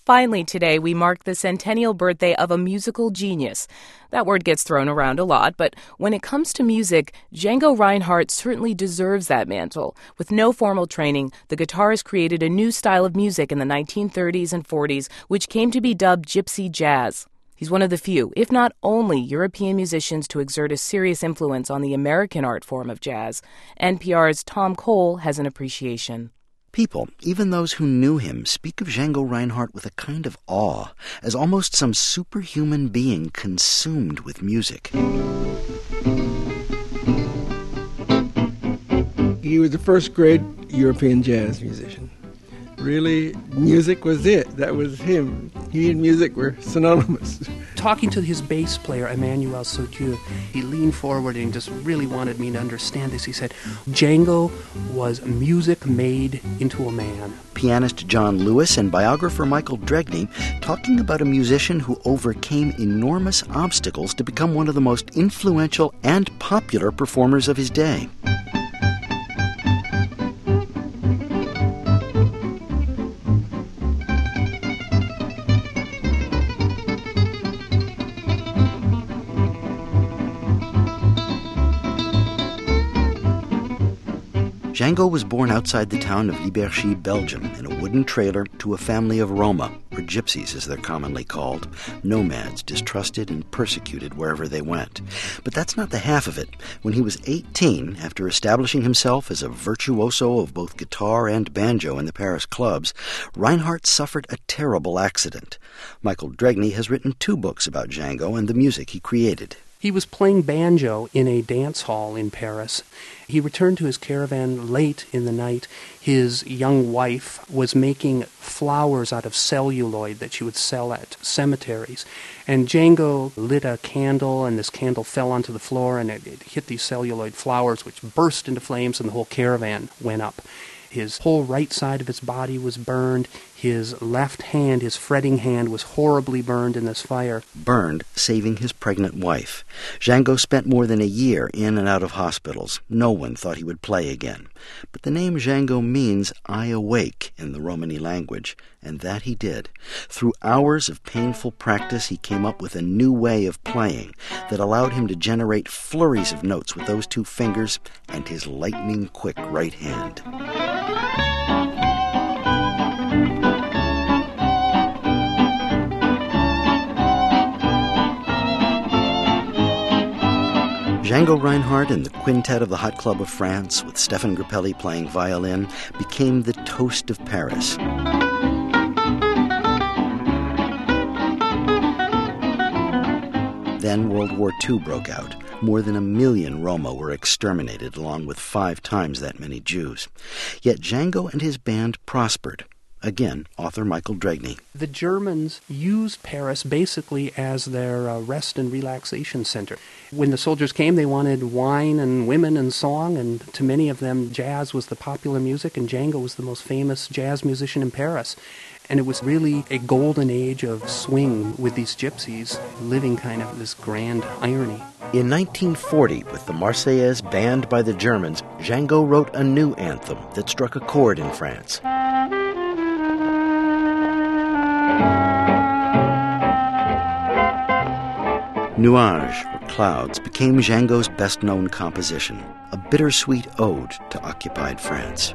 Finally, today, we mark the centennial birthday of a musical genius. That word gets thrown around a lot, but when it comes to music, Django Reinhardt certainly deserves that mantle. With no formal training, the guitarist created a new style of music in the 1930s and 40s, which came to be dubbed gypsy jazz. He's one of the few, if not only, European musicians to exert a serious influence on the American art form of jazz. NPR's Tom Cole has an appreciation. People, even those who knew him, speak of Django Reinhardt with a kind of awe, as almost some superhuman being consumed with music. He was the first great European jazz musician. Really, music was it. That was him. He and music were synonymous. Talking to his bass player, Emmanuel Saudieu, he leaned forward and just really wanted me to understand this. He said, Django was music made into a man. Pianist John Lewis and biographer Michael Dregney talking about a musician who overcame enormous obstacles to become one of the most influential and popular performers of his day. Django was born outside the town of Liberchy, Belgium, in a wooden trailer to a family of Roma, or gypsies as they're commonly called, nomads distrusted and persecuted wherever they went. But that's not the half of it. When he was 18, after establishing himself as a virtuoso of both guitar and banjo in the Paris clubs, Reinhardt suffered a terrible accident. Michael Dregney has written 2 books about Django and the music he created. He was playing banjo in a dance hall in Paris. He returned to his caravan late in the night. His young wife was making flowers out of celluloid that she would sell at cemeteries. And Django lit a candle, and this candle fell onto the floor, and it hit these celluloid flowers, which burst into flames, and the whole caravan went up. His whole right side of his body was burned. His left hand, his fretting hand, was horribly burned in this fire. Burned, saving his pregnant wife. Django spent more than a year in and out of hospitals. No one thought he would play again. But the name Django means "I awake" in the Romany language, and that he did. Through hours of painful practice, he came up with a new way of playing that allowed him to generate flurries of notes with those 2 fingers and his lightning-quick right hand. Django Reinhardt and the Quintet of the Hot Club of France, with Stéphane Grappelli playing violin, became the toast of Paris. Then World War II broke out. More than 1 million Roma were exterminated, along with 5 times that many Jews. Yet Django and his band prospered. Again, author Michael Dregney. The Germans used Paris basically as their rest and relaxation center. When the soldiers came, they wanted wine and women and song, and to many of them, jazz was the popular music, and Django was the most famous jazz musician in Paris. And it was really a golden age of swing with these gypsies, living kind of this grand irony. In 1940, with the Marseillaise banned by the Germans, Django wrote a new anthem that struck a chord in France. Nuages, or Clouds, became Django's best-known composition, a bittersweet ode to occupied France.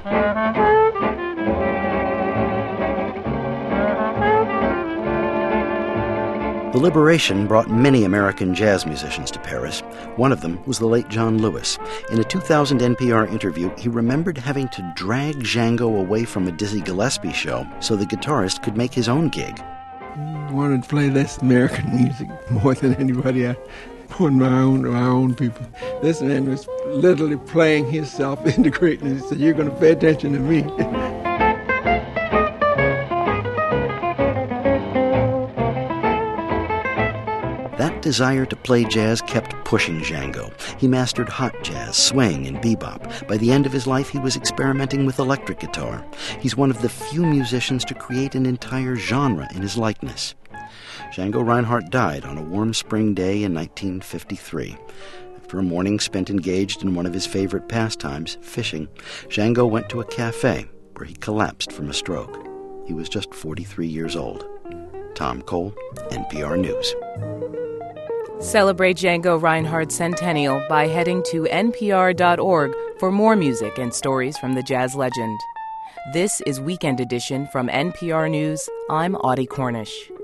The liberation brought many American jazz musicians to Paris. One of them was the late John Lewis. In a 2000 NPR interview, he remembered having to drag Django away from a Dizzy Gillespie show so the guitarist could make his own gig. I wanted to play this American music more than anybody else. On my own people. This man was literally playing himself into greatness. He said, "You're going to pay attention to me." That desire to play jazz kept pushing Django. He mastered hot jazz, swing, and bebop. By the end of his life, he was experimenting with electric guitar. He's one of the few musicians to create an entire genre in his likeness. Django Reinhardt died on a warm spring day in 1953. After a morning spent engaged in one of his favorite pastimes, fishing, Django went to a cafe where he collapsed from a stroke. He was just 43 years old. Tom Cole, NPR News. Celebrate Django Reinhardt's centennial by heading to npr.org for more music and stories from the jazz legend. This is Weekend Edition from NPR News. I'm Audie Cornish.